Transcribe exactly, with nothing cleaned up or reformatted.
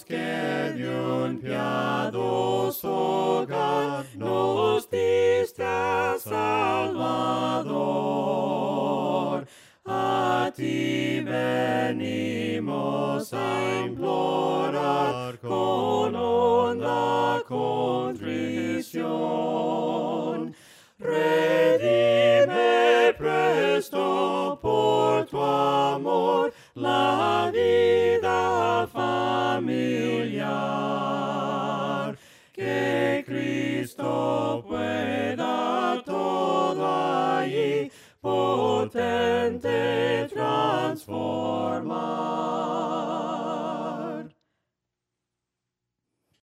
que de un piadoso hogar nos diste Salvador. A ti venimos a implorar con honda contrición. Redime presto por tu amor la vida familiar.